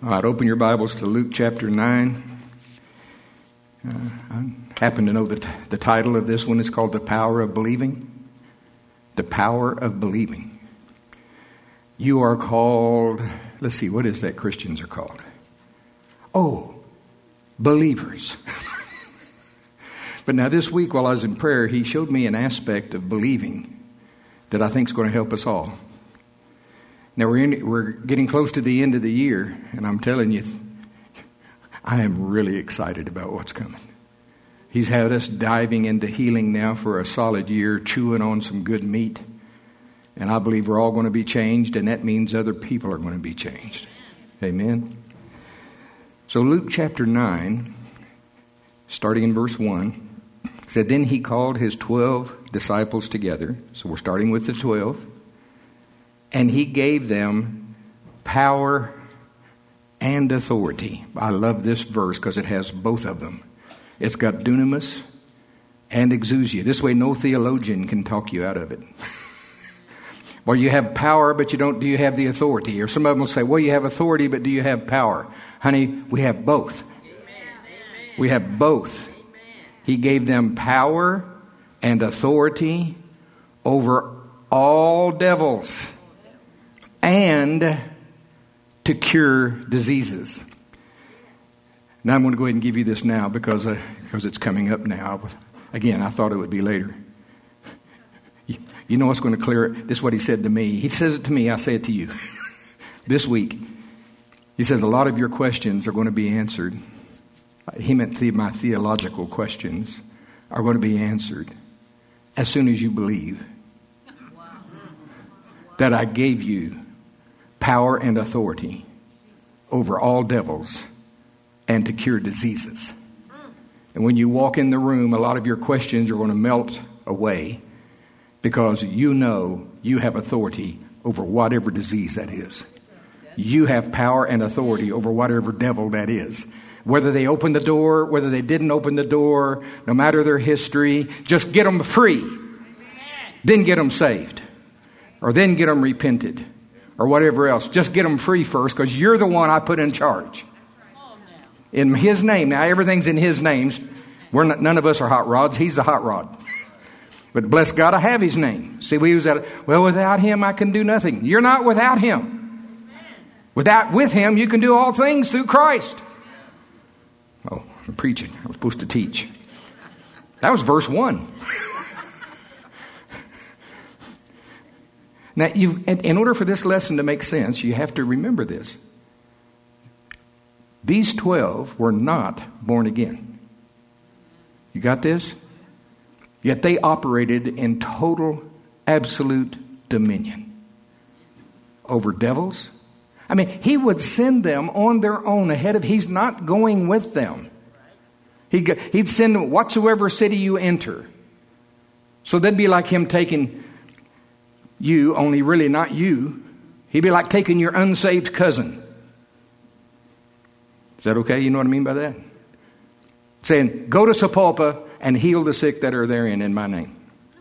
All right, open your Bibles to Luke chapter 9. I happen to know that the title of this one is called The Power of Believing. The Power of Believing. You are called, let's see, what is that Christians are called? Oh, believers. But now this week while I was in prayer, he showed me an aspect of believing that I think is going to help us all. Now we're getting close to the end of the year, and I'm telling you, I am really excited about what's coming. He's had us diving into healing now for a solid year, chewing on some good meat. And I believe we're all going to be changed, and that means other people are going to be changed. Amen. So Luke chapter 9, starting in verse 1, said, Then he called his 12 disciples together. So we're starting with the 12. And he gave them power and authority. I love this verse because it has both of them. It's got dunamis and exousia. This way no theologian can talk you out of it. Well, you have power, but do you have the authority? Or some of them will say, well, you have authority, but do you have power? Honey, we have both. Amen. We have both. Amen. He gave them power and authority over all devils and to cure diseases. Now I'm going to go ahead and give you this now because it's coming up now. Again, I thought it would be later. You know what's going to clear it? This is what he said to me. He says it to me, I say it to you. This week, he says a lot of your questions are going to be answered. He meant my theological questions are going to be answered as soon as you believe that I gave you power and authority over all devils and to cure diseases. And when you walk in the room, a lot of your questions are going to melt away because you know you have authority over whatever disease that is. You have power and authority over whatever devil that is. Whether they open the door, whether they didn't open the door, no matter their history, just get them free. Then get them saved. Or then get them repented. Or whatever else. Just get them free first because you're the one I put in charge. In his name. Now everything's in his names. None of us are hot rods. He's the hot rod. But bless God, I have his name. See, we use that. Well, without him, I can do nothing. You're not without him. With him, you can do all things through Christ. Oh, I'm preaching. I was supposed to teach. That was verse 1. Now, in order for this lesson to make sense, you have to remember this. These 12 were not born again. You got this? Yet they operated in total, absolute dominion over devils. I mean, he would send them on their own ahead of. He's not going with them. He'd send them whatsoever city you enter. So that'd be like him taking you, only really not you. He'd be like taking your unsaved cousin. Is that okay? You know what I mean by that? Saying, go to Sapulpa and heal the sick that are therein in my name.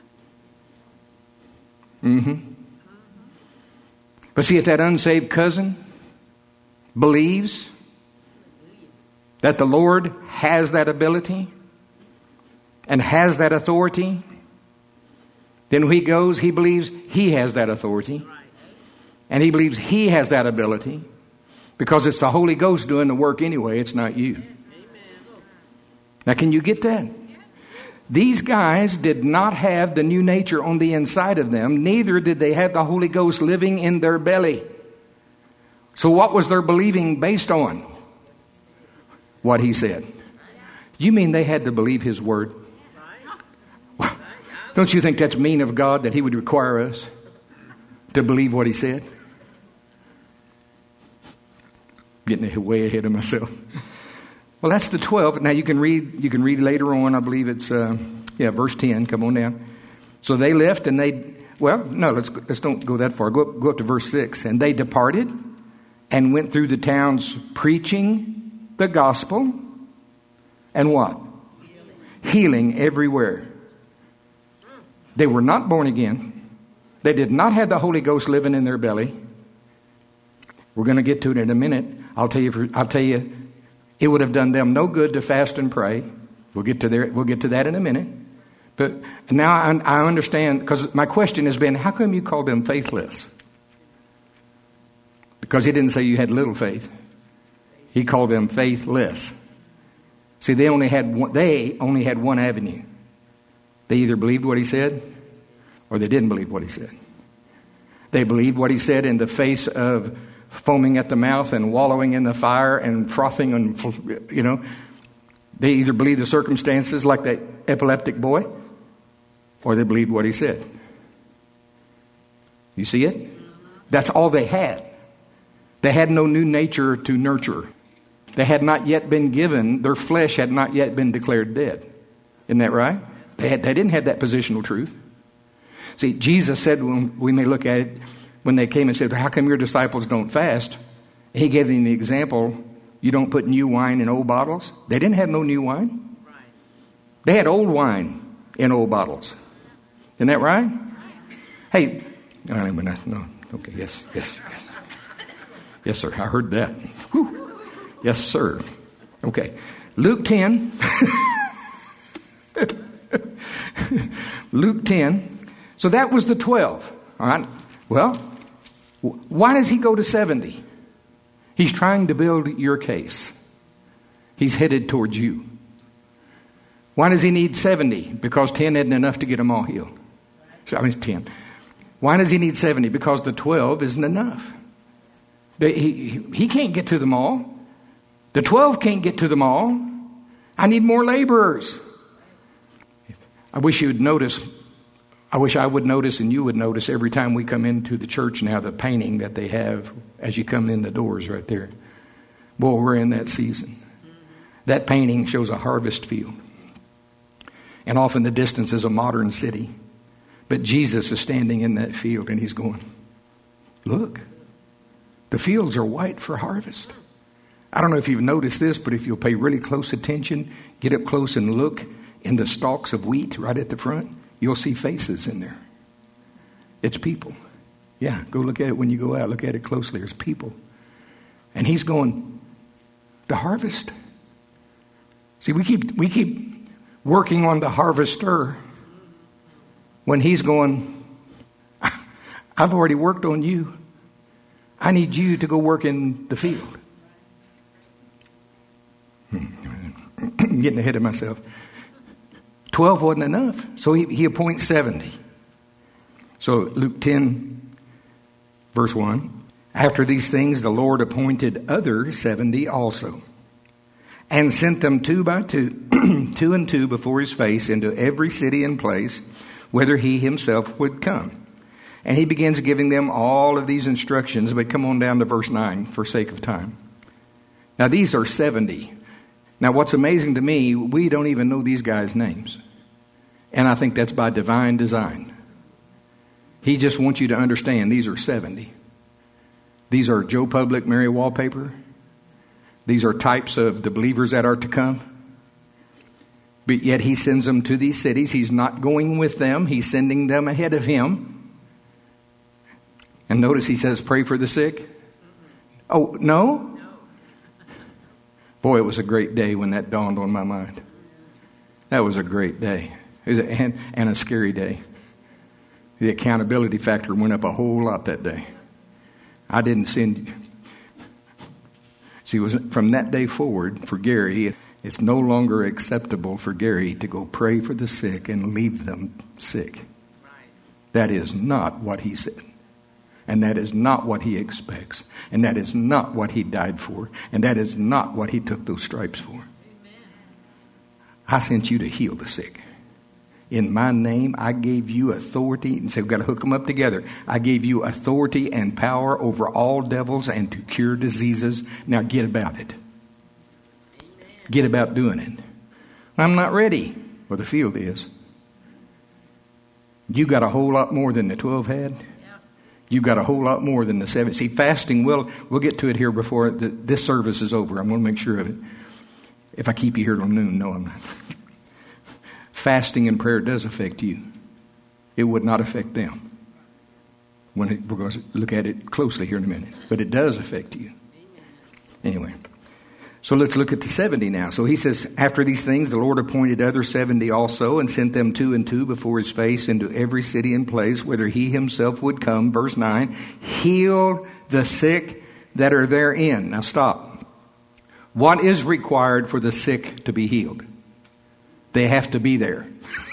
But see, if that unsaved cousin believes that the Lord has that ability and has that authority, then when he goes, he believes he has that authority. And he believes he has that ability. Because it's the Holy Ghost doing the work anyway. It's not you. Now, can you get that? These guys did not have the new nature on the inside of them. Neither did they have the Holy Ghost living in their belly. So what was their believing based on? What he said. You mean they had to believe his word? Don't you think that's mean of God that he would require us to believe what he said? Getting way ahead of myself. Well, that's the 12. Now you can read later on. I believe it's verse 10. Come on down. So they left and let's don't go that far. Go up to verse 6. And they departed and went through the towns preaching the gospel and what? Healing everywhere. They were not born again. They did not have the Holy Ghost living in their belly. We're going to get to it in a minute. I'll tell you, it would have done them no good to fast and pray. We'll get to that in a minute. But now I understand, because my question has been, how come you call them faithless? Because he didn't say you had little faith. He called them faithless. See, they only had one avenue. They either believed what he said or they didn't believe what he said. They believed what he said in the face of foaming at the mouth and wallowing in the fire and frothing and, you know. They either believed the circumstances like that epileptic boy or they believed what he said. You see it? That's all they had. They had no new nature to nurture. They had not yet been given, their flesh had not yet been declared dead. Isn't that right? They didn't have that positional truth. See, Jesus said, when we may look at it, when they came and said, how come your disciples don't fast? He gave them the example, you don't put new wine in old bottles. They didn't have no new wine. They had old wine in old bottles. Isn't that right? Hey, no, okay, yes. Yes, sir, I heard that. Whew. Yes, sir. Okay, Luke 10. Luke 10. So that was the 12. All right. Well, why does he go to 70? He's trying to build your case. He's headed towards you. Why does he need 70? Because 10 isn't enough to get them all healed. I mean, it's 10. Why does he need 70? Because the 12 isn't enough. He can't get to them all. The 12 can't get to them all. I need more laborers. I wish I would notice and you would notice every time we come into the church now, the painting that they have as you come in the doors right there. Boy, we're in that season. That painting shows a harvest field. And off in the distance is a modern city. But Jesus is standing in that field and he's going, look, the fields are white for harvest. I don't know if you've noticed this, but if you'll pay really close attention, get up close and look in the stalks of wheat right at the front, you'll see faces in there. It's people. Yeah, go look at it when you go out. Look at it closely. There's people. And he's going, the harvest. See, we keep working on the harvester when he's going, I've already worked on you. I need you to go work in the field. I'm getting ahead of myself. 12 wasn't enough. So he appoints 70. So Luke 10, verse 1. After these things, the Lord appointed other 70 also, and sent them 2 by 2, 2 and 2 before his face into every city and place, whither he himself would come. And he begins giving them all of these instructions. But come on down to verse 9 for sake of time. Now these are 70. Now what's amazing to me, we don't even know these guys' names. And I think that's by divine design. He just wants you to understand these are 70. These are Joe Public, Mary Wallpaper. These are types of the believers that are to come. But yet he sends them to these cities. He's not going with them. He's sending them ahead of him. And notice he says, pray for the sick. Oh, no? Boy, it was a great day when that dawned on my mind. That was a great day. It was and a scary day. The accountability factor went up a whole lot that day. I didn't send. See, it was from that day forward for Gary, it's no longer acceptable for Gary to go pray for the sick and leave them sick. That is not what he said. And that is not what he expects. And that is not what he died for. And that is not what he took those stripes for. Amen. I sent you to heal the sick. In my name, I gave you authority. And so we've got to hook them up together. I gave you authority and power over all devils and to cure diseases. Now get about it. Amen. Get about doing it. I'm not ready. Well, the field is. You got a whole lot more than the 12 had. You've got a whole lot more than the 7. See, fasting, we'll get to it here before this service is over. I'm going to make sure of it. If I keep you here till noon, no, I'm not. Fasting and prayer does affect you. It would not affect them. We're going to look at it closely here in a minute. But it does affect you. Anyway, so let's look at the 70 now. So he says, after these things, the Lord appointed other 70 also, and sent them 2 and 2 before his face into every city and place, whither he himself would come. Verse 9, heal the sick that are therein. Now stop. What is required for the sick to be healed? They have to be there.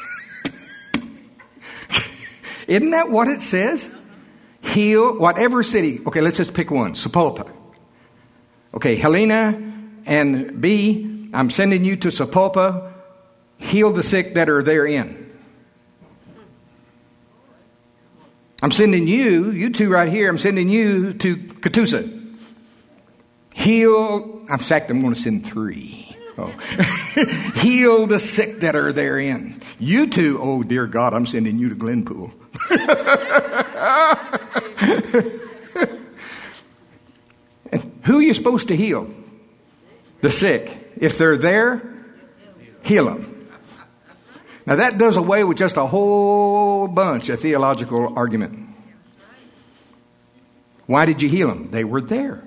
Isn't that what it says? Heal whatever city. Okay, let's just pick one. Sapulpa. Okay, Helena and B, I'm sending you to Sapulpa. Heal the sick that are therein. I'm sending you two right here, I'm sending you to Catoosa. Heal, in fact, I'm going to send 3. Oh. Heal the sick that are therein. You two, oh dear God, I'm sending you to Glenpool. And who are you supposed to heal? The sick. If they're there, heal them. Now that does away with just a whole bunch of theological argument. Why did you heal them? They were there.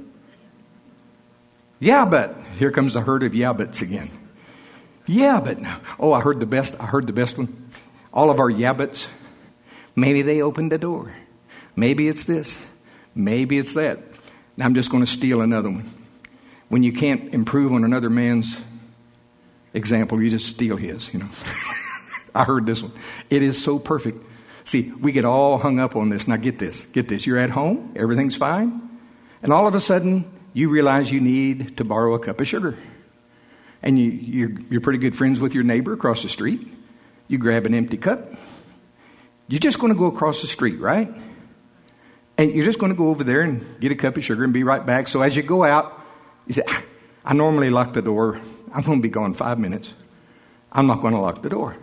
Yeah, but here comes the herd of yeah buts again. Yeah, but oh, I heard the best one. All of our yeah buts, maybe they opened the door. Maybe it's this. Maybe it's that. Now I'm just going to steal another one. When you can't improve on another man's example, you just steal his, I heard this one. It is so perfect. See, we get all hung up on this. Now get this. You're at home. Everything's fine. And all of a sudden, you realize you need to borrow a cup of sugar. And you're pretty good friends with your neighbor across the street. You grab an empty cup. You're just going to go across the street, right? And you're just going to go over there and get a cup of sugar and be right back. So as you go out, you say, I normally lock the door. I'm going to be gone 5 minutes. I'm not going to lock the door.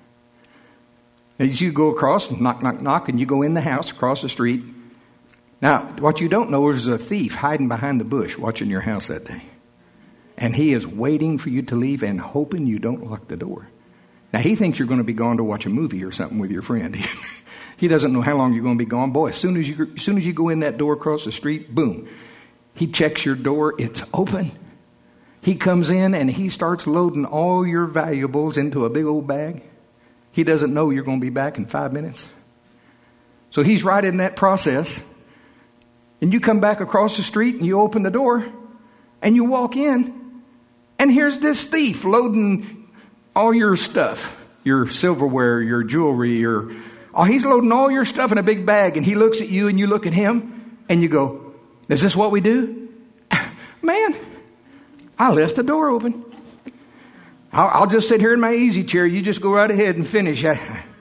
As you go across, knock, knock, knock, and you go in the house across the street. Now, what you don't know is there's a thief hiding behind the bush watching your house that day. And he is waiting for you to leave and hoping you don't lock the door. Now, he thinks you're going to be gone to watch a movie or something with your friend. He doesn't know how long you're going to be gone. Boy, as soon as you go in that door across the street, boom. He checks your door. It's open. He comes in and he starts loading all your valuables into a big old bag. He doesn't know you're going to be back in 5 minutes. So he's right in that process. And you come back across the street and you open the door and you walk in. And here's this thief loading all your stuff, your silverware, your jewelry, he's loading all your stuff in a big bag. And he looks at you and you look at him and you go, is this what we do? Man, I left the door open. I'll just sit here in my easy chair. You just go right ahead and finish. I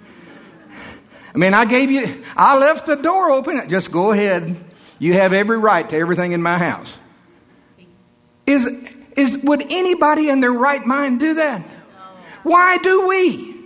left the door open. Just go ahead. You have every right to everything in my house. Would anybody in their right mind do that? Why do we?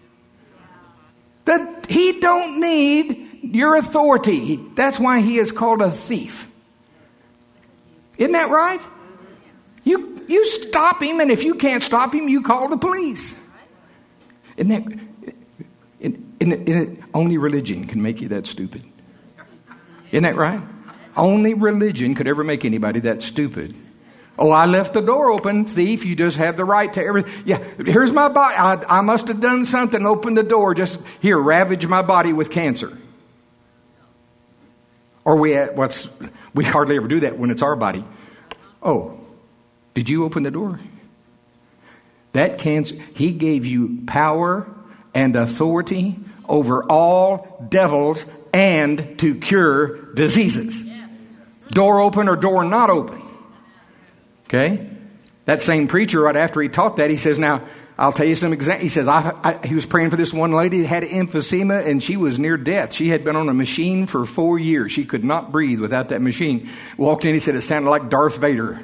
That he don't need your authority. That's why he is called a thief. Isn't that right? You stop him, and if you can't stop him, you call the police. Isn't that only religion can make you that stupid? Isn't that right? Only religion could ever make anybody that stupid. Oh, I left the door open, thief. You just have the right to everything. Yeah, here's my body. I must have done something. Open the door. Just here, ravage my body with cancer. Or we hardly ever do that when it's our body. Oh, did you open the door? That cancer. He gave you power and authority over all devils and to cure diseases. Door open or door not open. Okay? That same preacher, right after he taught that, he says, now, I'll tell you some examples. He says, he was praying for this one lady that had emphysema and she was near death. She had been on a machine for 4 years. She could not breathe without that machine. Walked in, he said, it sounded like Darth Vader.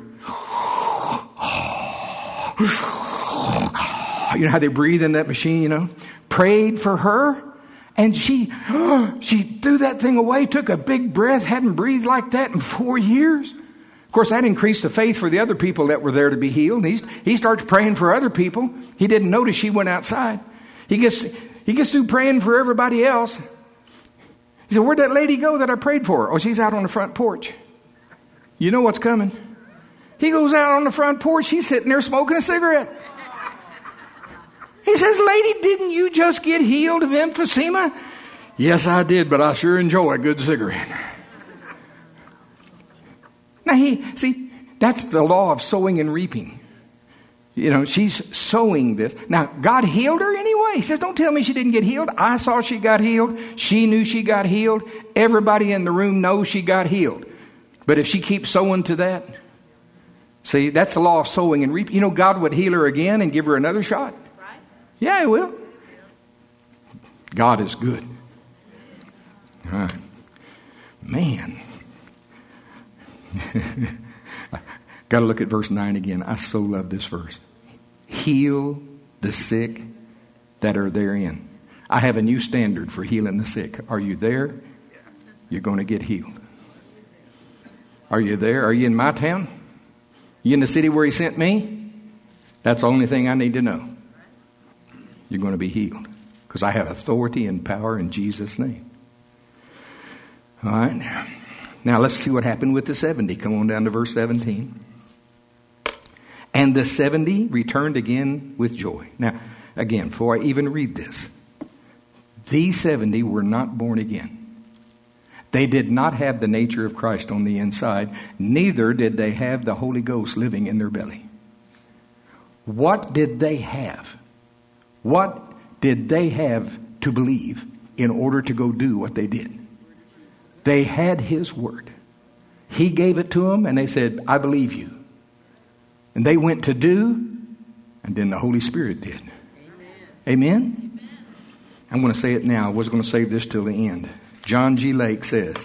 You know how they breathe in that machine, Prayed for her. And she threw that thing away, took a big breath, hadn't breathed like that in 4 years. Of course, that increased the faith for the other people that were there to be healed. He starts praying for other people. He didn't notice she went outside. He gets through praying for everybody else. He said, where'd that lady go that I prayed for? Oh, she's out on the front porch. You know what's coming. He goes out on the front porch. She's sitting there smoking a cigarette. He says, lady, didn't you just get healed of emphysema? Yes, I did, but I sure enjoy a good cigarette. Now, that's the law of sowing and reaping. You know, she's sowing this. Now, God healed her anyway. He says, don't tell me she didn't get healed. I saw she got healed. She knew she got healed. Everybody in the room knows she got healed. But if she keeps sowing to that, see, that's the law of sowing and reaping. You know, God would heal her again and give her another shot. Right? Yeah, He will. God is good. Man. Got to look at verse 9 again. I so love this verse. Heal the sick that are therein. I have a new standard for healing the sick. Are you there? You're going to get healed. Are you there? Are you in my town? You in the city where He sent me? That's the only thing I need to know. You're going to be healed. Because I have authority and power in Jesus' name. All right. Now let's see what happened with the 70. Come on down to verse 17. And the 70 returned again with joy. Now, again, before I even read this, these 70 were not born again. They did not have the nature of Christ on the inside. Neither did they have the Holy Ghost living in their belly. What did they have? What did they have to believe in order to go do what they did? They had His word. He gave it to them and they said, I believe you. And they went to do, and then the Holy Spirit did. Amen? Amen? I'm going to say it now. I was going to save this till the end. John G. Lake says,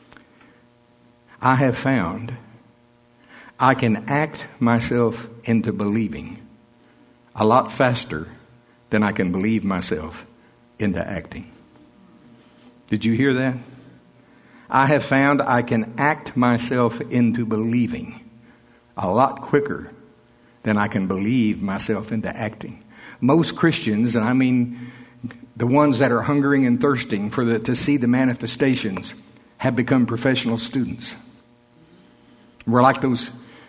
I have found I can act myself into believing a lot faster than I can believe myself into acting. Did you hear that? I have found I can act myself into believing a lot quicker than I can believe myself into acting. Most Christians, and I mean the ones that are hungering and thirsting to see the manifestations, have become professional students. We're like those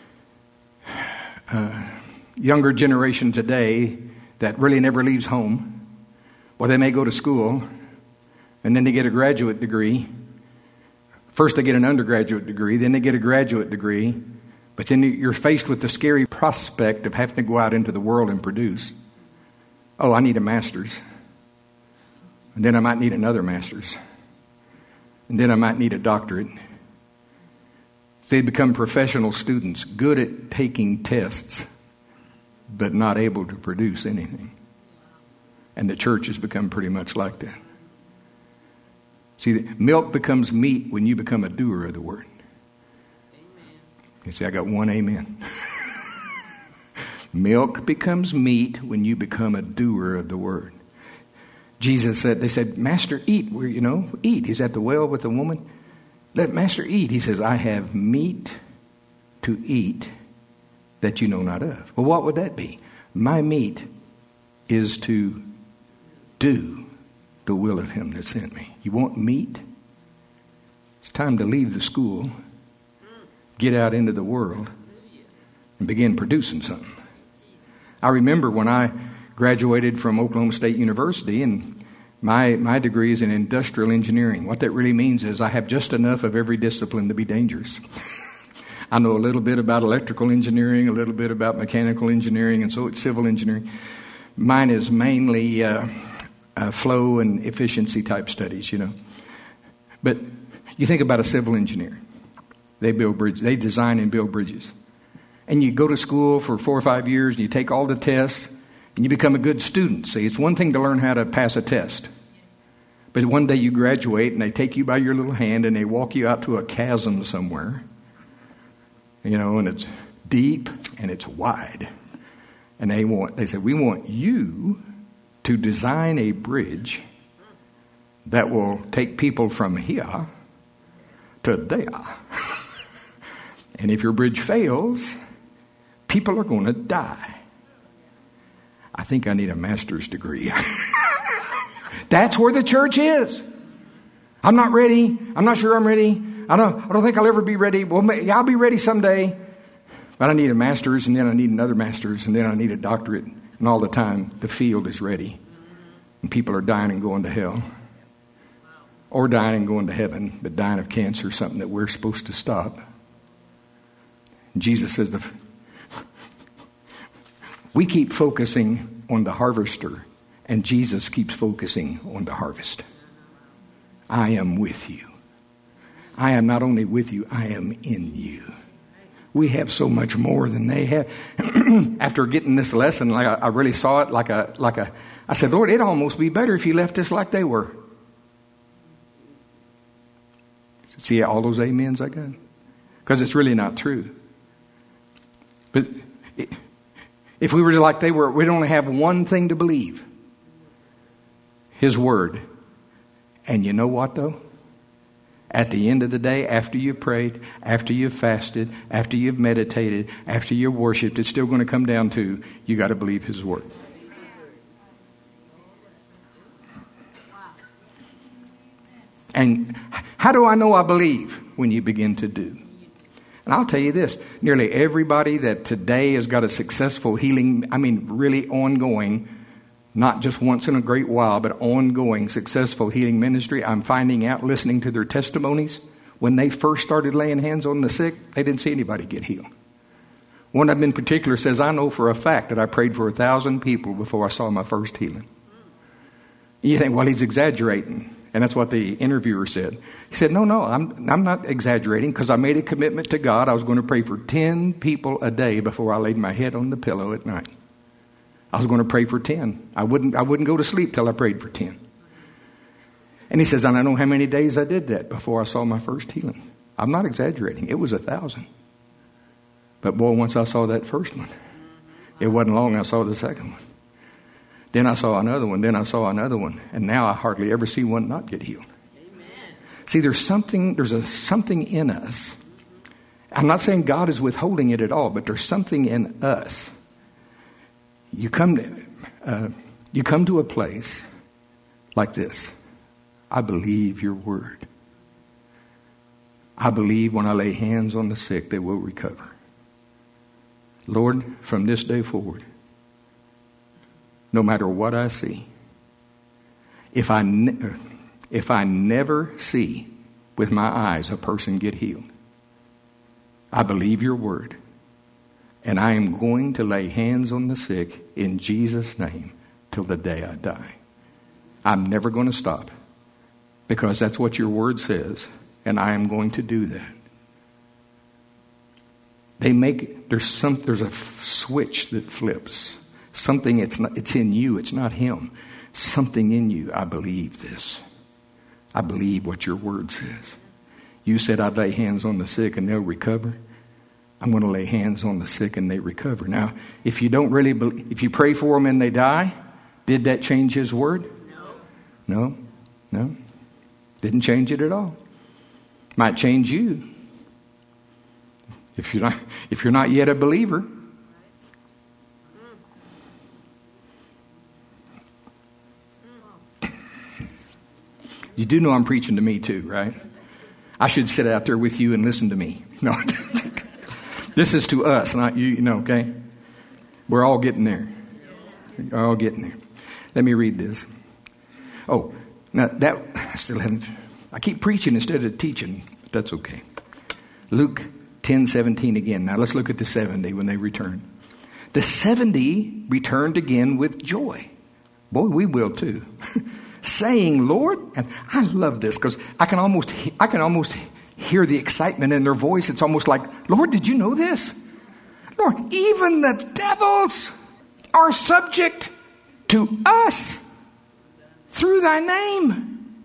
younger generation today that really never leaves home. Well, they may go to school, and then they get a graduate degree. First they get an undergraduate degree, then they get a graduate degree. But then you're faced with the scary prospect of having to go out into the world and produce. Oh, I need a master's. And then I might need another master's. And then I might need a doctorate. So they become professional students, good at taking tests, but not able to produce anything. And the church has become pretty much like that. See, milk becomes meat when you become a doer of the word. You see, I got one amen. Milk becomes meat when you become a doer of the word. Jesus said, they said, Master, eat. Eat. He's at the well with the woman. Let Master eat. He says, I have meat to eat that you know not of. Well, what would that be? My meat is to do the will of Him that sent me. You want meat? It's time to leave the school, get out into the world, and begin producing something. I remember when I graduated from Oklahoma State University, and my degree is in industrial engineering. What that really means is I have just enough of every discipline to be dangerous. I know a little bit about electrical engineering, a little bit about mechanical engineering, and so it's civil engineering. Mine is mainly flow and efficiency type studies, But you think about a civil engineer. They build bridges. They design and build bridges. And you go to school for 4 or 5 years, and you take all the tests, and you become a good student. See, it's one thing to learn how to pass a test. But one day you graduate, and they take you by your little hand, and they walk you out to a chasm somewhere. And it's deep, and it's wide. And they say, we want you to design a bridge that will take people from here to there. And if your bridge fails, people are going to die. I think I need a master's degree. That's where the church is. I'm not ready. I'm not sure I'm ready. I don't think I'll ever be ready. Well, I'll be ready someday. But I need a master's, and then I need another master's, and then I need a doctorate. And all the time, the field is ready. And people are dying and going to hell. Or dying and going to heaven, but dying of cancer is something that we're supposed to stop. And Jesus says, we keep focusing on the harvester, and Jesus keeps focusing on the harvest. I am with you. I am not only with you, I am in you. We have so much more than they have. After getting this lesson, I really saw it like a. I said, Lord, it'd almost be better if you left us like they were. See all those amens I got? Because it's really not true. But if we were like they were, we'd only have one thing to believe. His word. And you know what, though? At the end of the day, after you've prayed, after you've fasted, after you've meditated, after you've worshiped, it's still going to come down to you got to believe His word. And how do I know I believe? When you begin to do. And I'll tell you this, nearly everybody that today has got a successful healing, really ongoing, not just once in a great while, but ongoing successful healing ministry, I'm finding out, listening to their testimonies, when they first started laying hands on the sick, they didn't see anybody get healed. One of them in particular says, I know for a fact that I prayed for 1,000 people before I saw my first healing. You think, well, he's exaggerating. And that's what the interviewer said. He said, no, I'm not exaggerating, because I made a commitment to God. I was going to pray for 10 people a day before I laid my head on the pillow at night. I was going to pray for 10. I wouldn't go to sleep till I prayed for 10. And he says, and I know how many days I did that before I saw my first healing. I'm not exaggerating. It was 1,000. But boy, once I saw that first one, it wasn't long I saw the second one. Then I saw another one. Then I saw another one. And now I hardly ever see one not get healed. Amen. See, there's something in us. I'm not saying God is withholding it at all, but there's something in us. You come to a place like this. I believe your word. I believe when I lay hands on the sick, they will recover. Lord, from this day forward, no matter what I see, if I never see with my eyes a person get healed, I believe your word. And I am going to lay hands on the sick in Jesus' name till the day I die. I'm never going to stop, because that's what your word says, and I am going to do that. There's a switch that flips. Something it's in you, it's not him. Something in you, I believe this. I believe what your word says. You said I'd lay hands on the sick and they'll recover. I'm going to lay hands on the sick and they recover. Now, if you don't really believe, if you pray for them and they die, did that change his word? No. Didn't change it at all. Might change you. If you're not yet a believer. You do know I'm preaching to me too, right? I should sit out there with you and listen to me. No. This is to us, not you, okay? We're all getting there. We're all getting there. Let me read this. Oh, now that, I keep preaching instead of teaching, but that's okay. Luke 10:17 again. Now let's look at the 70 when they returned. The 70 returned again with joy. Boy, we will too. Saying, Lord, and I love this because I can almost hear the excitement in their voice. It's almost like, Lord, did you know this? Lord, even the devils are subject to us through thy name.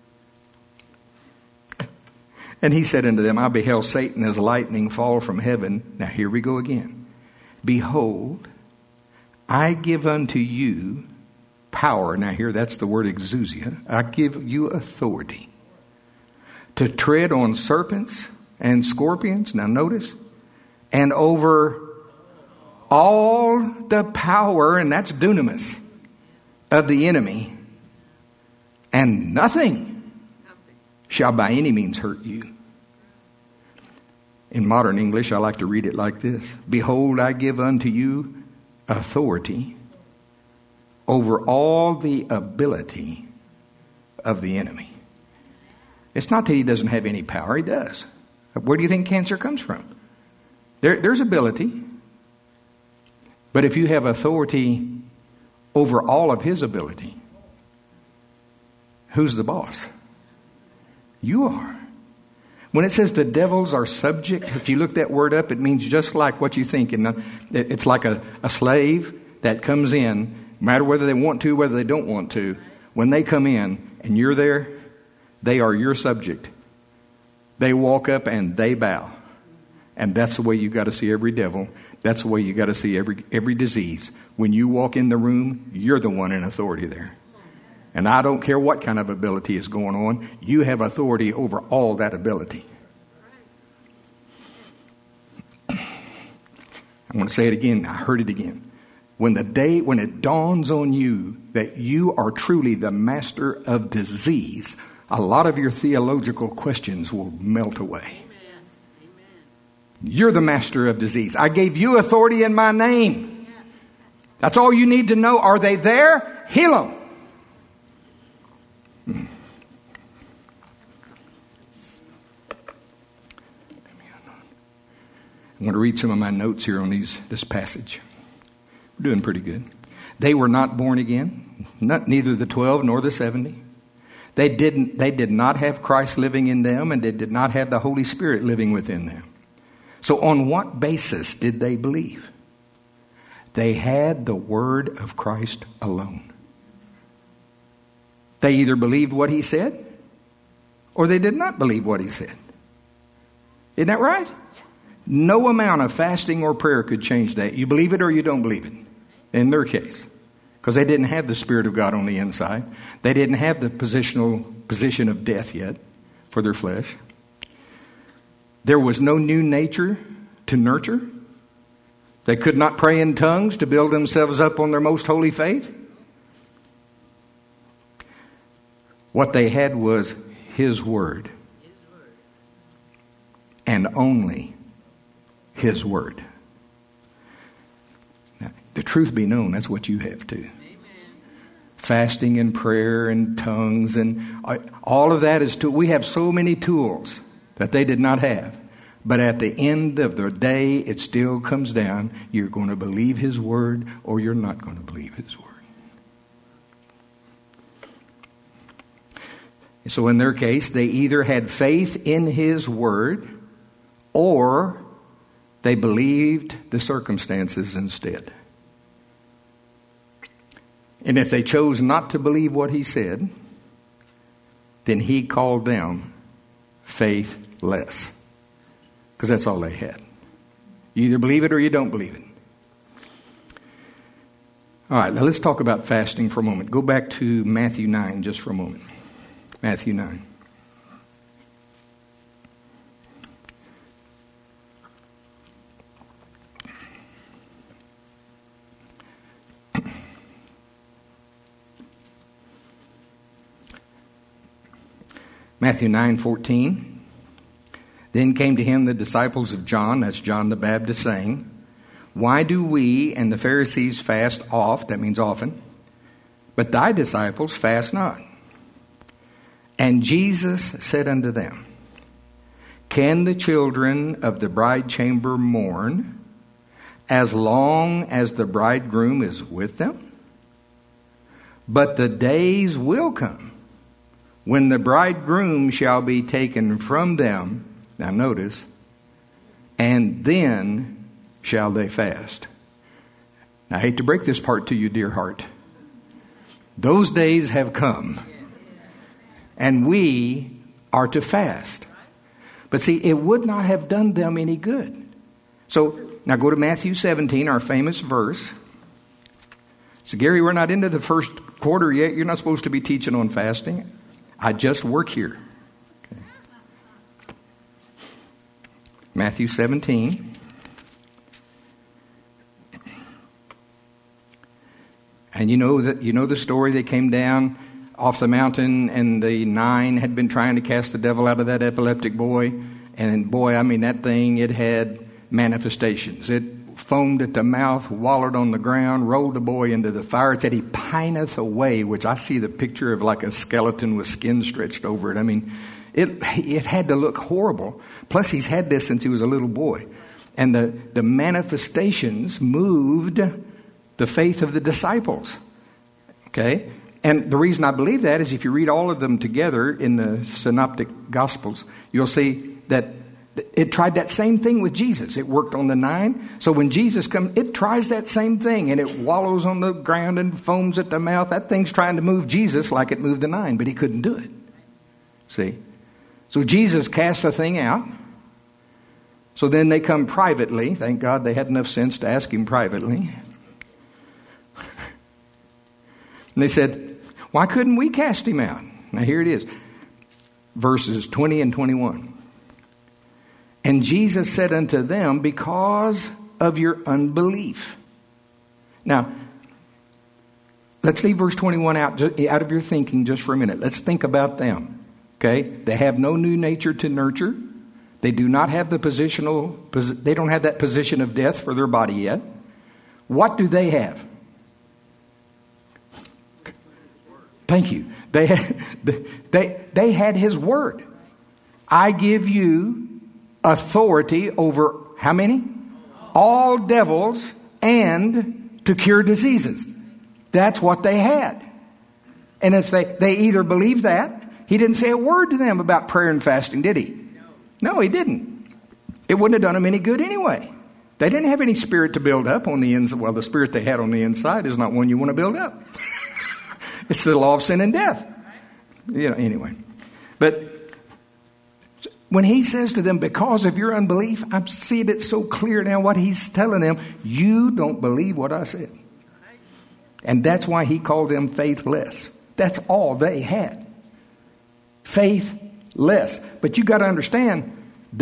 And he said unto them, I beheld Satan as lightning fall from heaven. Now here we go again. Behold, I give unto you power. Now here, that's the word exousia. I give you authority to tread on serpents and scorpions. Now notice. And over all the power, and that's dunamis, of the enemy. And nothing shall by any means hurt you. In modern English, I like to read it like this. Behold, I give unto you authority over all the ability of the enemy. It's not that he doesn't have any power. He does. Where do you think cancer comes from? There's ability. But if you have authority over all of his ability, who's the boss? You are. When it says the devils are subject, if you look that word up, it means just like what you think. It's like a slave that comes in, no matter whether they want to, whether they don't want to. When they come in and you're there, they are your subject. They walk up and they bow. And that's the way you got to see every devil. That's the way you got to see every disease. When you walk in the room, you're the one in authority there. And I don't care what kind of ability is going on. You have authority over all that ability. I'm going to say it again. I heard it again. When it dawns on you that you are truly the master of disease, a lot of your theological questions will melt away. Amen. You're the master of disease. I gave you authority in my name. That's all you need to know. Are they there? Heal them. I'm going to read some of my notes here on this passage. We're doing pretty good. They were not born again, neither the 12 nor the 70. They did not have Christ living in them, and they did not have the Holy Spirit living within them. So on what basis did they believe? They had the word of Christ alone. They either believed what he said, or they did not believe what he said. Isn't that right? No amount of fasting or prayer could change that. You believe it or you don't believe it. In their case. Because they didn't have the Spirit of God on the inside. They didn't have the position of death yet for their flesh. There was no new nature to nurture. They could not pray in tongues to build themselves up on their most holy faith. What they had was his word. And only his word. Now, the truth be known, that's what you have too. Amen. Fasting and prayer and tongues and all of that is we have so many tools that they did not have. But at the end of the day, it still comes down. You're going to believe his word or you're not going to believe his word. So in their case, they either had faith in his word or they believed the circumstances instead. And if they chose not to believe what he said, then he called them faithless. Because that's all they had. You either believe it or you don't believe it. All right, now let's talk about fasting for a moment. Go back to Matthew 9 just for a moment. Matthew 9. Matthew 9:14. Then came to him the disciples of John, that's John the Baptist, saying, why do we and the Pharisees fast oft, that means often, but thy disciples fast not? And Jesus said unto them, can the children of the bride chamber mourn as long as the bridegroom is with them? But the days will come when the bridegroom shall be taken from them. Now notice, and then shall they fast. Now I hate to break this part to you, dear heart. Those days have come. And we are to fast. But see, it would not have done them any good. So now go to Matthew 17, our famous verse. So Gary, we're not into the first quarter yet. You're not supposed to be teaching on fasting. I just work here. Okay. Matthew 17. And you know the story. They came down off the mountain and the 9 had been trying to cast the devil out of that epileptic boy. And boy, I mean, that thing, it had manifestations. It foamed at the mouth, wallowed on the ground, rolled the boy into the fire. It said he pineth away, which I see the picture of like a skeleton with skin stretched over it. I mean, it had to look horrible. Plus, he's had this since he was a little boy. And the manifestations moved the faith of the disciples. Okay? And the reason I believe that is if you read all of them together in the Synoptic Gospels, you'll see that it tried that same thing with Jesus. It worked on the 9. So when Jesus comes, it tries that same thing, and it wallows on the ground and foams at the mouth. That thing's trying to move Jesus like it moved the 9, but he couldn't do it. See? So Jesus cast the thing out. So then they come privately. Thank God they had enough sense to ask him privately. And they said, why couldn't we cast him out? Now here it is. Verses 20 and 21. And Jesus said unto them, because of your unbelief. Now, let's leave verse 21 out of your thinking just for a minute. Let's think about them. Okay? They have no new nature to nurture. They do not have they don't have that position of death for their body yet. What do they have? Thank you. They had his word. I give you authority over how many? All devils and to cure diseases. That's what they had. And if they either believed that, he didn't say a word to them about prayer and fasting, did he? No, he didn't. It wouldn't have done them any good anyway. They didn't have any spirit to build up on the inside. Well, the spirit they had on the inside is not one you want to build up. It's the law of sin and death. Anyway. But when he says to them, because of your unbelief, I'm seeing it so clear now what he's telling them. You don't believe what I said. And that's why he called them faithless. That's all they had. Faithless. But you got to understand,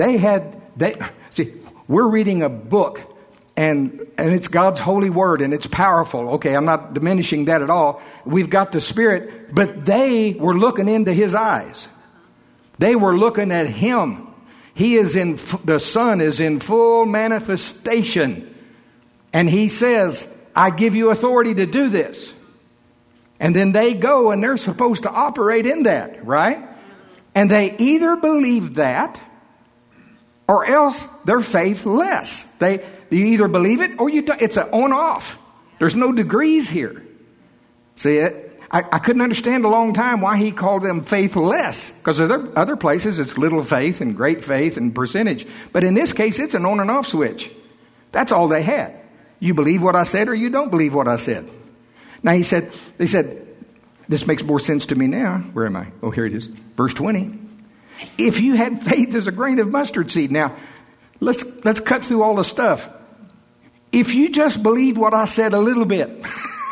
we're reading a book and it's God's holy word and it's powerful. Okay, I'm not diminishing that at all. We've got the Spirit, but they were looking into his eyes. They were looking at him. The Son is in full manifestation. And he says, I give you authority to do this. And then they go and they're supposed to operate in that, right? And they either believe that or else they're faithless. You either believe it or you don't. It's an on-off. There's no degrees here. See, I couldn't understand a long time why he called them faithless. Because other places it's little faith and great faith and percentage. But in this case, it's an on and off switch. That's all they had. You believe what I said or you don't believe what I said. Now they said, this makes more sense to me now. Where am I? Oh, here it is. Verse 20. If you had faith as a grain of mustard seed. Now, let's cut through all the stuff. If you just believed what I said a little bit.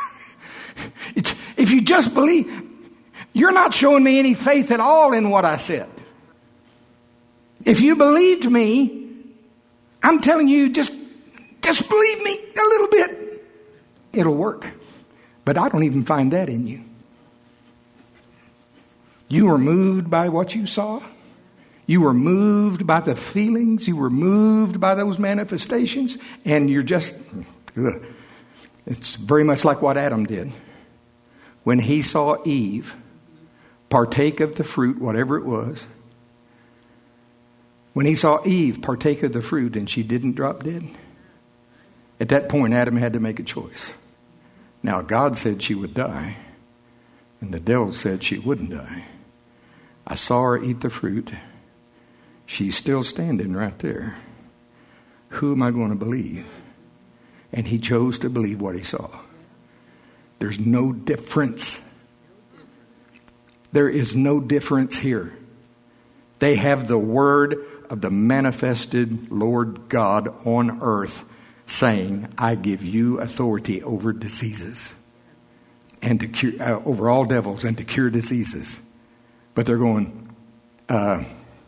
If you just believe, you're not showing me any faith at all in what I said. If you believed me, I'm telling you, just believe me a little bit. It'll work. But I don't even find that in you. You were moved by what you saw. You were moved by the feelings. You were moved by those manifestations. And you're just, it's very much like what Adam did. When he saw Eve partake of the fruit, whatever it was. When he saw Eve partake of the fruit and she didn't drop dead. At that point, Adam had to make a choice. Now, God said she would die. And the devil said she wouldn't die. I saw her eat the fruit. She's still standing right there. Who am I going to believe? And he chose to believe what he saw. There's no difference. There is no difference here. They have the word of the manifested Lord God on earth saying, I give you authority over diseases and to cure, over all devils and to cure diseases. But they're going, I'm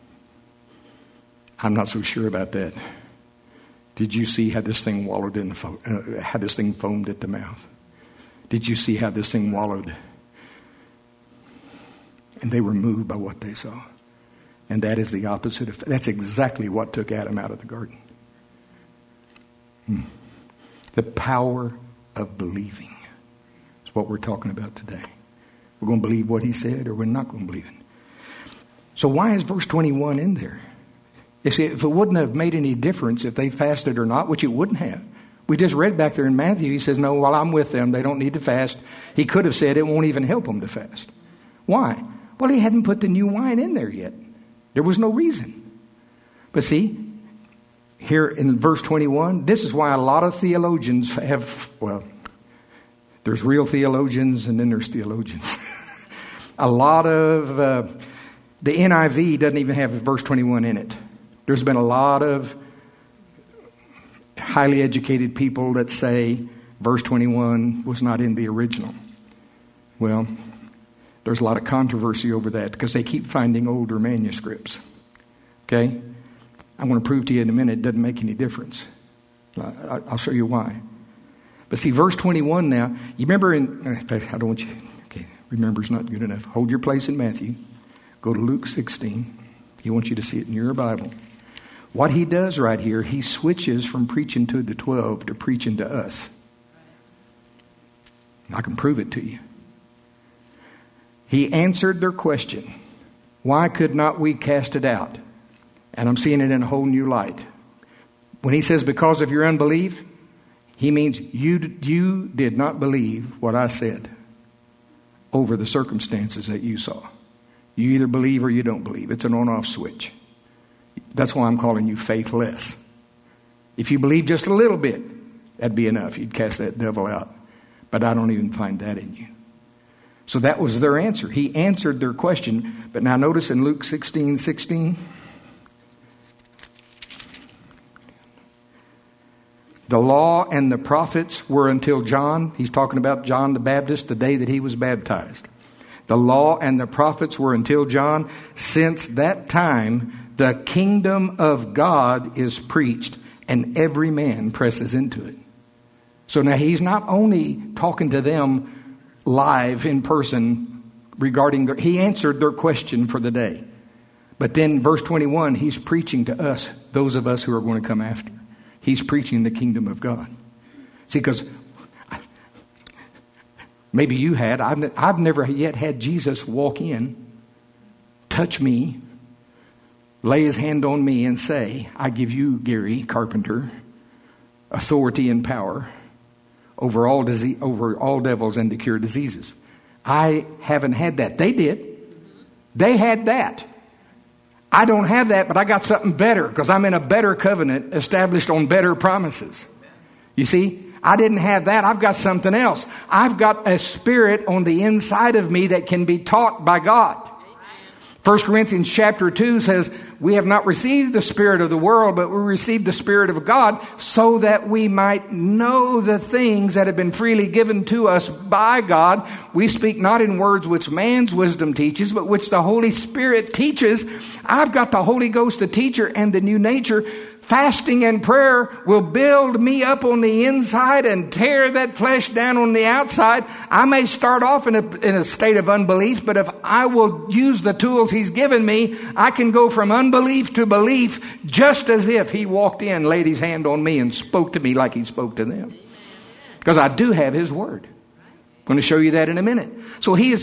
not so sure about that. Did you see how this thing wallowed in the how this thing foamed at the mouth? Did you see how this thing wallowed? And they were moved by what they saw. And that is the opposite of, that's exactly what took Adam out of the garden. The power of believing is what we're talking about today. We're going to believe what he said, or we're not going to believe it. So why is verse 21 in there? You see, if it wouldn't have made any difference if they fasted or not, which it wouldn't have. We just read back there in Matthew, he says, no, while I'm with them, they don't need to fast. He could have said it won't even help them to fast. Why? Well, he hadn't put the new wine in there yet. There was no reason. But see, here in verse 21, this is why a lot of theologians have, well, there's real theologians and then there's theologians. A lot of, the NIV doesn't even have verse 21 in it. There's been a lot of highly educated people that say verse 21 was not in the original. Well, there's a lot of controversy over that because they keep finding older manuscripts. Okay? I'm going to prove to you in a minute it doesn't make any difference. I'll show you why. But see, verse 21 now, you remember in fact, I don't want you, okay, remember's not good enough. Hold your place in Matthew. Go to Luke 16. He wants you to see it in your Bible. What he does right here, he switches from preaching to the 12 to preaching to us. I can prove it to you. He answered their question. Why could not we cast it out? And I'm seeing it in a whole new light. When he says because of your unbelief, he means you did not believe what I said over the circumstances that you saw. You either believe or you don't believe. It's an on-off switch. That's why I'm calling you faithless. If you believe just a little bit, that'd be enough. You'd cast that devil out. But I don't even find that in you. So that was their answer. He answered their question. But now notice in Luke 16:16. The law and the prophets were until John. He's talking about John the Baptist, the day that he was baptized. The law and the prophets were until John. Since that time, the kingdom of God is preached, and every man presses into it. So now he's not only talking to them live in person regarding he answered their question for the day. But then verse 21, he's preaching to us, those of us who are going to come after. He's preaching the kingdom of God. See, because maybe you had. I've never yet had Jesus walk in, touch me, lay his hand on me and say, I give you, Gary Carpenter, authority and power over all devils and to cure diseases. I haven't had that. They did. They had that. I don't have that, but I got something better because I'm in a better covenant established on better promises. You see, I didn't have that. I've got something else. I've got a spirit on the inside of me that can be taught by God. 1 Corinthians chapter 2 says, we have not received the spirit of the world, but we received the Spirit of God so that we might know the things that have been freely given to us by God. We speak not in words which man's wisdom teaches, but which the Holy Spirit teaches. I've got the Holy Ghost, the teacher, and the new nature. Fasting and prayer will build me up on the inside and tear that flesh down on the outside. I may start off in a state of unbelief, but if I will use the tools he's given me, I can go from unbelief to belief just as if he walked in, laid his hand on me and spoke to me like he spoke to them. Because I do have his word. I'm going to show you that in a minute. So he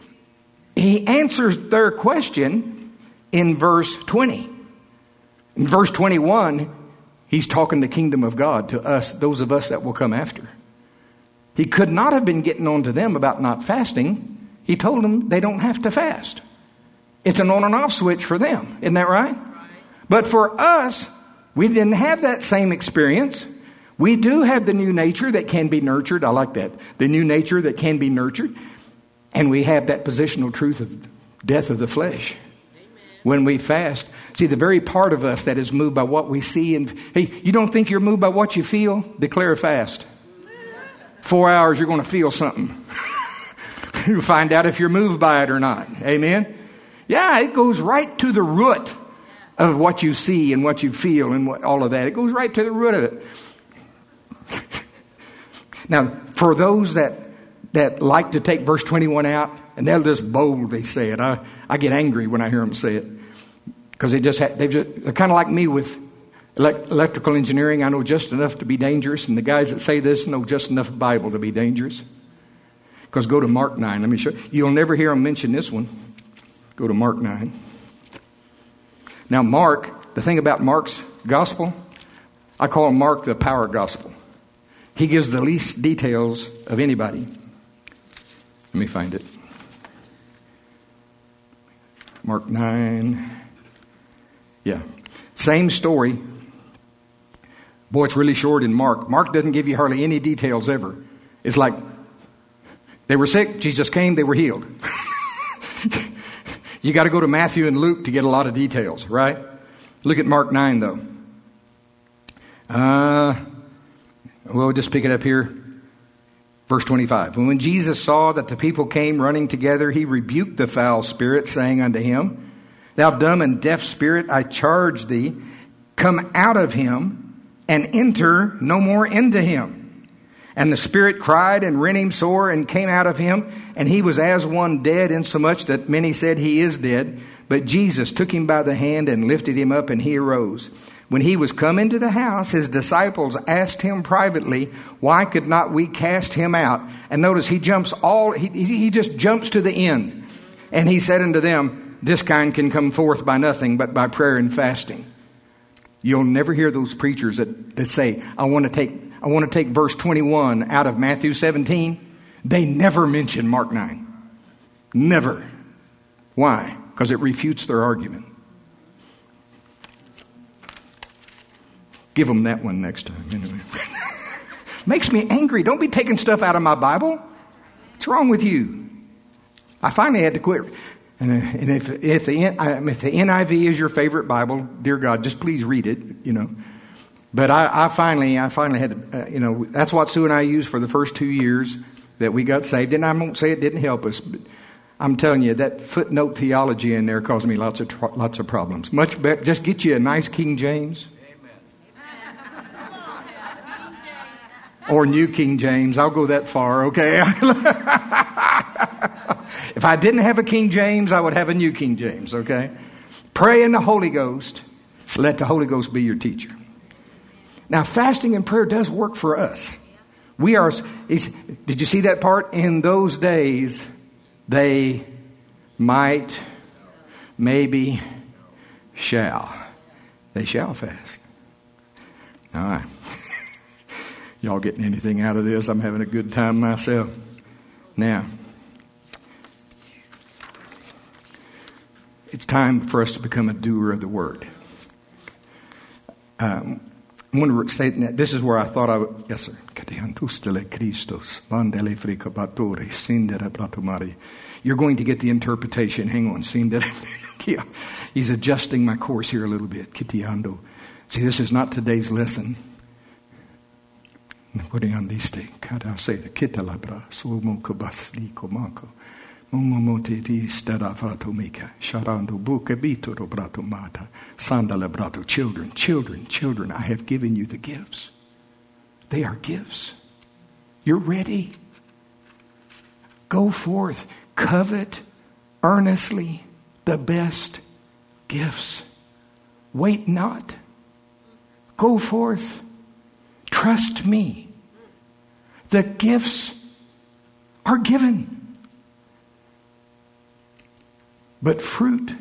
answers their question in verse 20. In verse 21, he's talking the kingdom of God to us, those of us that will come after. He could not have been getting on to them about not fasting. He told them they don't have to fast. It's an on and off switch for them. Isn't that right? But for us, we didn't have that same experience. We do have the new nature that can be nurtured. I like that. The new nature that can be nurtured. And we have that positional truth of death of the flesh. When we fast, see, the very part of us that is moved by what we see. And hey, you don't think you're moved by what you feel? Declare a fast. 4 hours, you're going to feel something. You'll find out if you're moved by it or not. Amen? Yeah, it goes right to the root of what you see and what you feel and all of that. It goes right to the root of it. Now, for those that like to take verse 21 out, and they'll just boldly say it. I get angry when I hear them say it. Because they're kind of like me with electrical engineering. I know just enough to be dangerous, and the guys that say this know just enough Bible to be dangerous. Because go to Mark 9. Let me show you. You'll never hear them mention this one. Go to Mark 9. Now Mark, the thing about Mark's gospel, I call Mark the power gospel. He gives the least details of anybody. Let me find it. Mark 9. Yeah. Same story. Boy, it's really short in Mark. Mark doesn't give you hardly any details ever. It's like they were sick, Jesus came, they were healed. You got to go to Matthew and Luke to get a lot of details, right? Look at Mark 9, though. We'll just pick it up here. Verse 25. And when Jesus saw that the people came running together, he rebuked the foul spirit, saying unto him, Thou dumb and deaf spirit, I charge thee, come out of him, and enter no more into him. And the spirit cried and rent him sore, and came out of him, and he was as one dead, insomuch that many said, He is dead. But Jesus took him by the hand and lifted him up, and he arose. When he was come into the house, his disciples asked him privately, Why could not we cast him out? And notice he just jumps to the end. And he said unto them, This kind can come forth by nothing but by prayer and fasting. You'll never hear those preachers that say, I want to take verse 21 out of Matthew 17. They never mention Mark 9. Never. Why? Because it refutes their argument. Give them that one next time. Anyway. Makes me angry. Don't be taking stuff out of my Bible. What's wrong with you? I finally had to quit. And if the NIV is your favorite Bible, dear God, just please read it, But I finally had to, that's what Sue and I used for the first 2 years that we got saved. And I won't say it didn't help us, but I'm telling you, that footnote theology in there caused me lots of problems. Much better, just get you a nice King James. Or New King James. I'll go that far, okay? If I didn't have a King James, I would have a New King James, okay? Pray in the Holy Ghost. Let the Holy Ghost be your teacher. Now, fasting and prayer does work for us. Did you see that part? In those days, they might, maybe, shall. They shall fast. All right. Y'all getting anything out of this? I'm having a good time myself. Now, it's time for us to become a doer of the word. I'm going to say that this is where I thought I would. Yes, sir. You're going to get the interpretation. Hang on. He's adjusting my course here a little bit. See, this is not today's lesson. Putting on these things. I say the kitalabra, sumo kabasli komako, momomoteti stadafatomika, sharando bukabito brato mata, sandalabrato. Children, I have given you the gifts. They are gifts. You're ready. Go forth, covet earnestly the best gifts. Wait not. Go forth. Trust me. The gifts are given. But fruit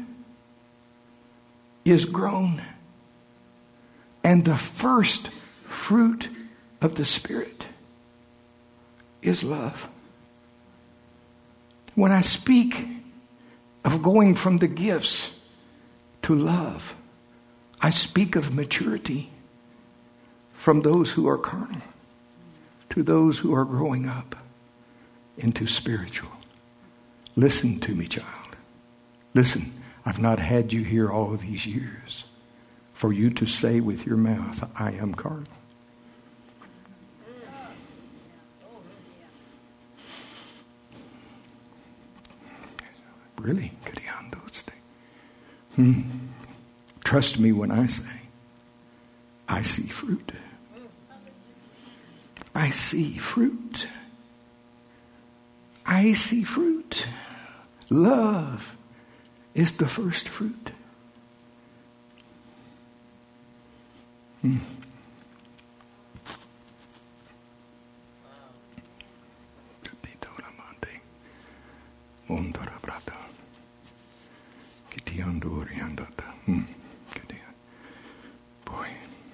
is grown. And the first fruit of the Spirit is love. When I speak of going from the gifts to love, I speak of maturity. From those who are carnal to those who are growing up into spiritual. Listen to me, child. Listen, I've not had you here all these years for you to say with your mouth, I am carnal. Really? Trust me when I say, I see fruit. I see fruit. I see fruit. Love is the first fruit. Boy.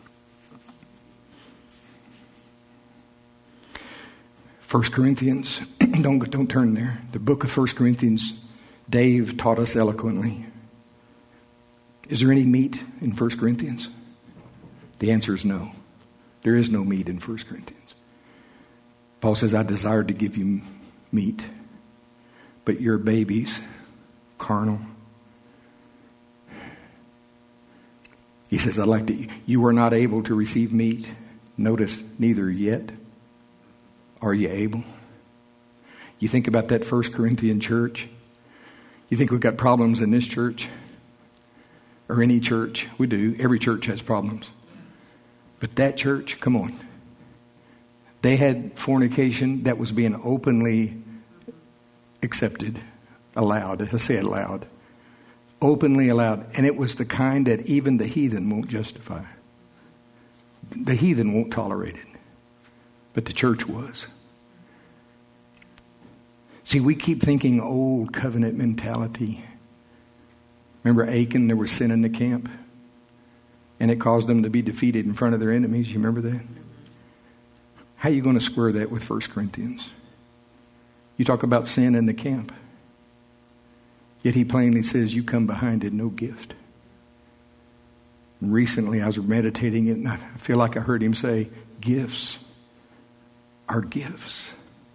First Corinthians, don't turn there. The book of 1 Corinthians, Dave taught us eloquently. Is there any meat in 1 Corinthians? The answer is no. There is no meat in 1 Corinthians. Paul says, I desired to give you meat, but you're babies, carnal. He says, you were not able to receive meat. Notice, neither yet are you able. You think about that 1 Corinthian church. You think we've got problems in this church? Or any church? We do. Every church has problems. But that church, come on. They had fornication that was being openly accepted, allowed. Let's say it loud. Openly allowed. And it was the kind that even the heathen won't justify. The heathen won't tolerate it. But the church was. See, we keep thinking old covenant mentality. Remember Achan, there was sin in the camp? And it caused them to be defeated in front of their enemies. You remember that? How are you going to square that with 1 Corinthians? You talk about sin in the camp. Yet he plainly says, you come behind it, no gift. Recently I was meditating it, and I feel like I heard him say, gifts are gifts.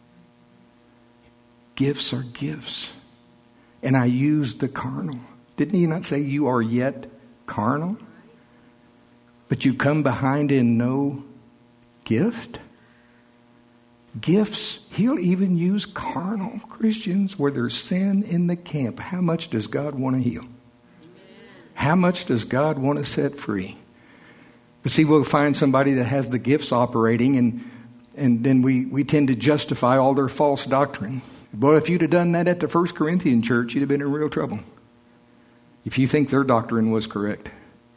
Gifts are gifts. And I used the carnal. Didn't he not say you are yet carnal? But you come behind in no gift? Gifts, he'll even use carnal Christians where there's sin in the camp. How much does God want to heal? How much does God want to set free? But see, we'll find somebody that has the gifts operating, and then we tend to justify all their false doctrine. Boy, if you'd have done that at the 1 Corinthian church, you'd have been in real trouble. If you think their doctrine was correct.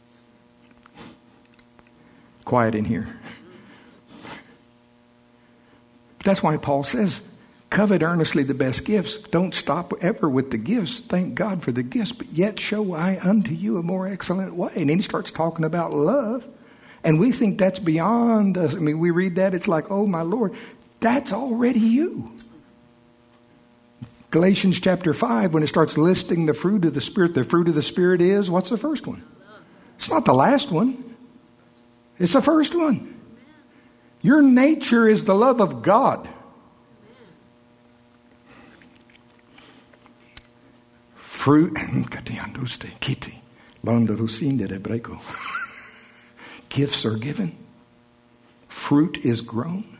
Quiet in here. But that's why Paul says, covet earnestly the best gifts. Don't stop ever with the gifts. Thank God for the gifts. But yet show I unto you a more excellent way. And then he starts talking about love. And we think that's beyond us. I mean, we read that, it's like, oh my Lord, that's already you. Galatians chapter 5, when it starts listing the fruit of the Spirit is, what's the first one? It's not the last one. It's the first one. Your nature is the love of God. Fruit, gifts are given. Fruit is grown.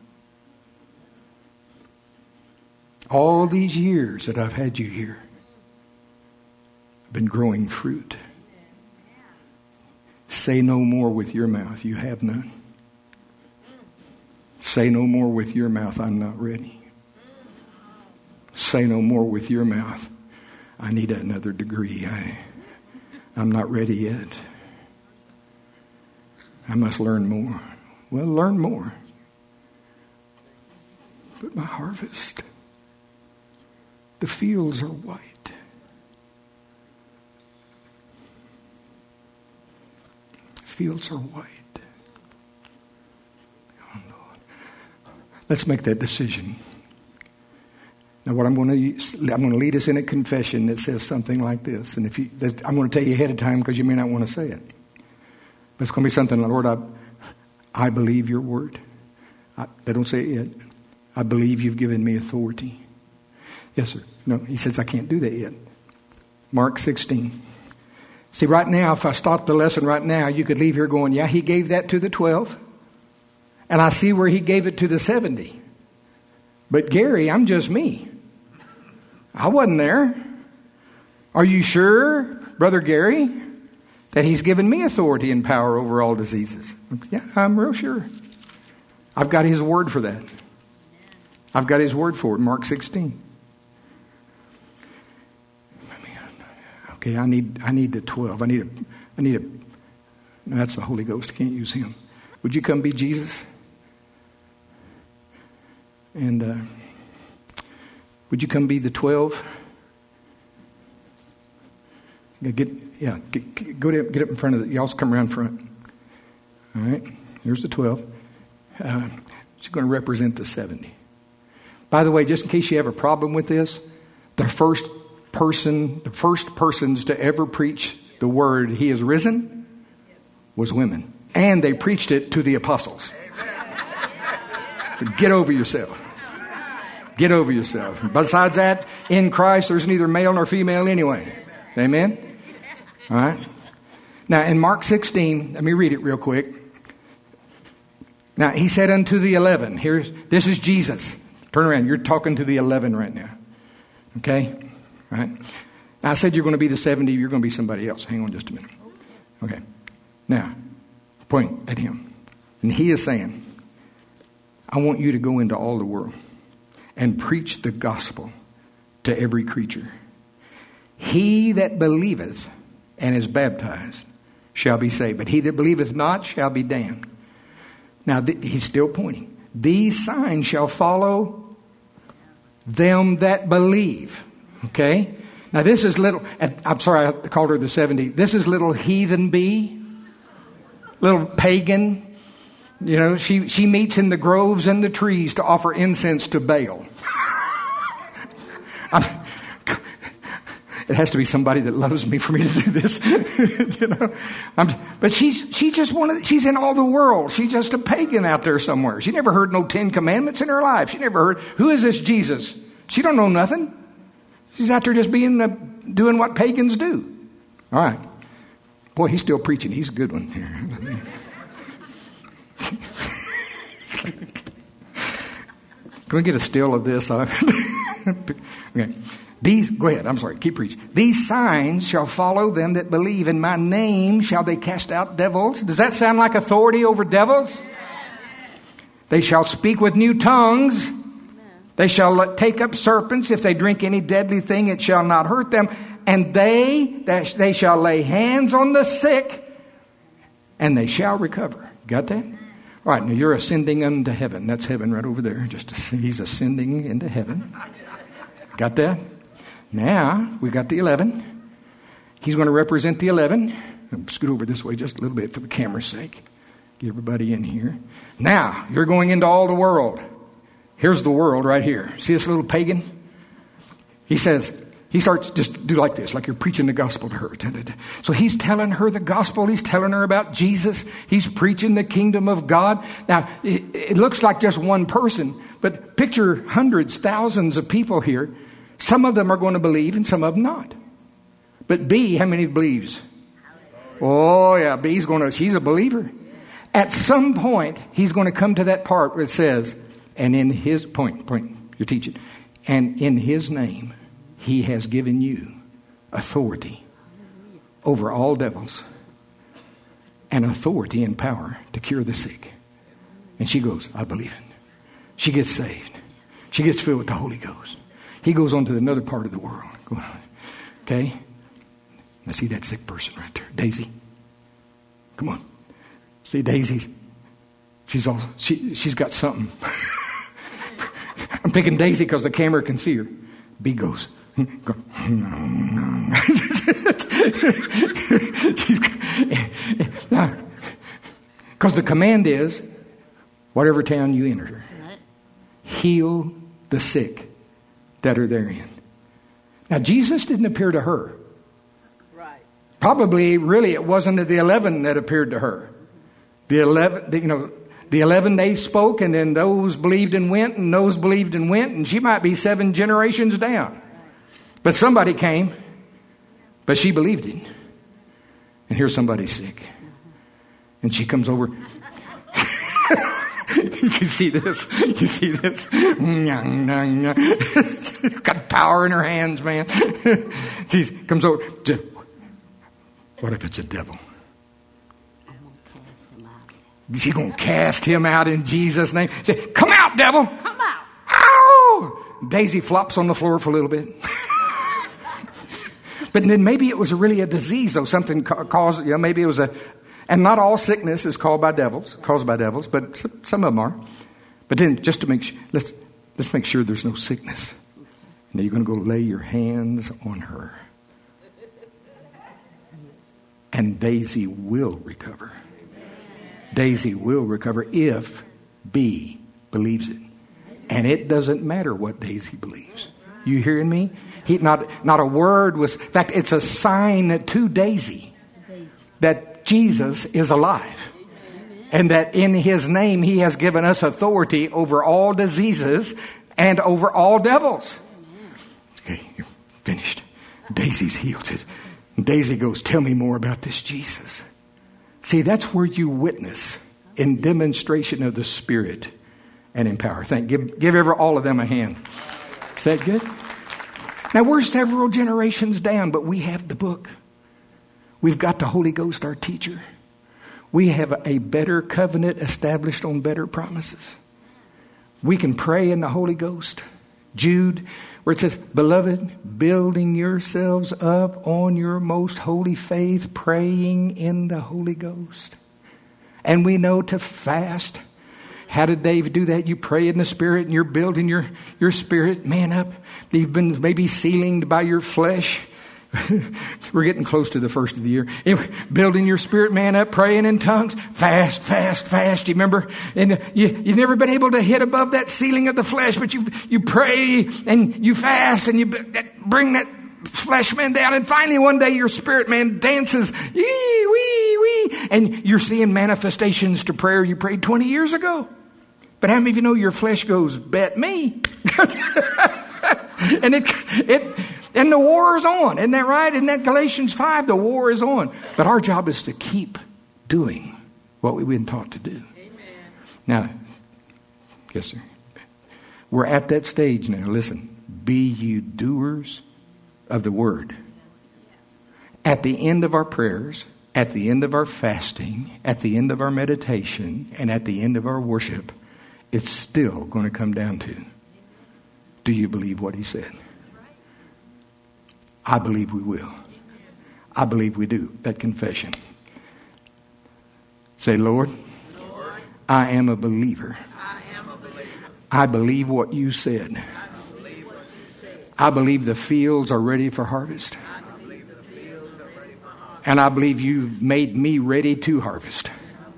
All these years that I've had you here, I've been growing fruit. Say no more with your mouth, you have none. Say no more with your mouth, I'm not ready. Say no more with your mouth, I need another degree. I'm not ready yet. I must learn more. Well, learn more. But my harvest, the fields are white. Fields are white. Oh, Lord. Let's make that decision. Now, what I'm going to lead us in a confession that says something like this. And I'm going to tell you ahead of time because you may not want to say it. But it's going to be something like, Lord, I believe your word. They don't say it yet. I believe you've given me authority. Yes, sir. No, he says I can't do that yet. Mark 16. See, right now, if I stopped the lesson right now, you could leave here going, yeah, he gave that to the 12. And I see where he gave it to the 70. But Gary, I'm just me. I wasn't there. Are you sure, Brother Gary, that he's given me authority and power over all diseases? Yeah, I'm real sure. I've got his word for that. I've got his word for it, Mark 16. Okay, I need the 12. I need a. No, that's the Holy Ghost. I can't use him. Would you come be Jesus? And would you come be the 12? Get up in front of y'all come around front. All right, here's the 12. She's going to represent the 70. By the way, just in case you have a problem with this, the first persons to ever preach the word "He is risen" was women, and they preached it to the apostles. Get over yourself. Get over yourself. Besides that, in Christ, there's neither male nor female anyway. Amen? All right. Now, in Mark 16, let me read it real quick. Now, he said unto the 11, this is Jesus. Turn around. You're talking to the 11 right now. Okay? All right. Now, I said you're going to be the 70. You're going to be somebody else. Hang on just a minute. Okay. Now, point at him. And he is saying, I want you to go into all the world and preach the gospel to every creature. He that believeth and is baptized shall be saved, but he that believeth not shall be damned. Now, he's still pointing. These signs shall follow them that believe. Okay? Now, this is little, I'm sorry, I called her the 70. This is little heathen bee, little pagan. You know, she meets in the groves and the trees to offer incense to Baal. It has to be somebody that loves me for me to do this. You know, but she's just she's in all the world. She's just a pagan out there somewhere. She never heard no 10 commandments in her life. She never heard, who is this Jesus? She don't know nothing. She's out there just doing what pagans do. All right. Boy, he's still preaching. He's a good one here. Can we get a still of this? Okay. Go ahead. I'm sorry. Keep preaching. These signs shall follow them that believe. In my name shall they cast out devils. Does that sound like authority over devils? They shall speak with new tongues. They shall take up serpents. If they drink any deadly thing, it shall not hurt them. And they shall lay hands on the sick, and they shall recover. Got that? All right, now you're ascending unto heaven. That's heaven right over there. He's ascending into heaven. Got that? Now, we got the 11. He's going to represent the 11. Scoot over this way just a little bit for the camera's sake. Get everybody in here. Now, you're going into all the world. Here's the world right here. See this little pagan? He starts just do like this, like you're preaching the gospel to her. So he's telling her the gospel. He's telling her about Jesus. He's preaching the kingdom of God. Now, it looks like just one person, but picture hundreds, thousands of people here. Some of them are going to believe and some of them not. But B, how many believes? Oh, yeah, she's a believer. At some point, he's going to come to that part where it says, and in his, point, you're teaching, and in his name, he has given you authority over all devils and authority and power to cure the sick. And she goes, I believe it. She gets saved. She gets filled with the Holy Ghost. He goes on to another part of the world. Okay? Now see that sick person right there. Daisy. Come on. See Daisy's. She's got something. I'm picking Daisy because the camera can see her. B goes. Because the command is, whatever town you enter, heal the sick that are therein. Now, Jesus didn't appear to her. Right. Probably, really, it wasn't the 11 that appeared to her. The 11 they spoke, and then those believed and went, and those believed and went, and she might be 7 generations down. But somebody came, but she believed it. And here's somebody sick. And she comes over. You can see this. You see this. She's got power in her hands, man. She comes over. What if it's a devil? She's going to cast him out in Jesus' name. Say, come out, devil. Come out. Ow! Daisy flops on the floor for a little bit. But then maybe it was really a disease, though. Something caused, maybe it was And not all sickness is caused by devils, but some of them are. But then just to make sure, let's make sure there's no sickness. Now you're going to go lay your hands on her. And Daisy will recover. Daisy will recover if B believes it. And it doesn't matter what Daisy believes. You hearing me? Not a word was... In fact, it's a sign to Daisy that Jesus is alive. And that in His name He has given us authority over all diseases and over all devils. Okay, you're finished. Daisy's healed. Daisy goes, tell me more about this Jesus. See, that's where you witness in demonstration of the Spirit and in power. Give all of them a hand. Is that good? Now, we're several generations down, but we have the book. We've got the Holy Ghost, our teacher. We have a better covenant established on better promises. We can pray in the Holy Ghost. Jude, where it says, beloved, building yourselves up on your most holy faith, praying in the Holy Ghost. And we know to fast. How did David do that? You pray in the Spirit and you're building your spirit man up. You've been maybe sealed by your flesh. We're getting close to the first of the year. Anyway, building your spirit man up, praying in tongues, fast. You remember? And you've never been able to hit above that ceiling of the flesh, but you pray and you fast and you bring that flesh man down. And finally one day your spirit man dances, and you're seeing manifestations to prayer you prayed 20 years ago. But how many of you know your flesh goes, bet me? And the war is on. Isn't that right? Isn't that Galatians 5? The war is on. But our job is to keep doing what we've been taught to do. Amen. Now, yes, sir. We're at that stage now. Listen, be you doers of the word. At the end of our prayers, at the end of our fasting, at the end of our meditation, and at the end of our worship, it's still going to come down to, do you believe what He said? I believe we will. I believe we do. That confession. Say, Lord, I am a believer. I believe what you said. I believe the fields are ready for harvest. And I believe you've made me ready to harvest.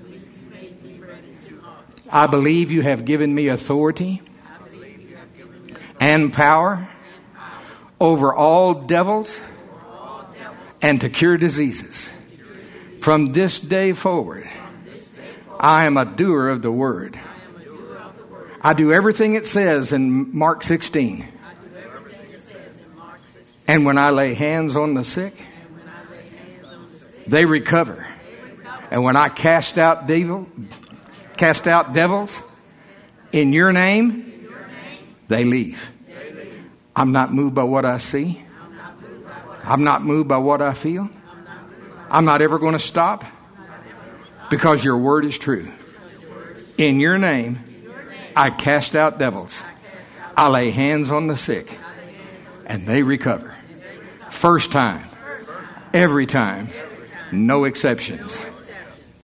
I believe you have given me authority and power over all devils and to cure diseases. From this day forward, I am a doer of the word. I do everything it says in Mark 16. And when I lay hands on the sick, they recover. And when I cast out devils in your name, they leave. I'm not moved by what I see. I'm not moved by what I feel. I'm not ever going to stop because your word is true. In your name, I cast out devils. I lay hands on the sick and they recover. First time, every time, no exceptions.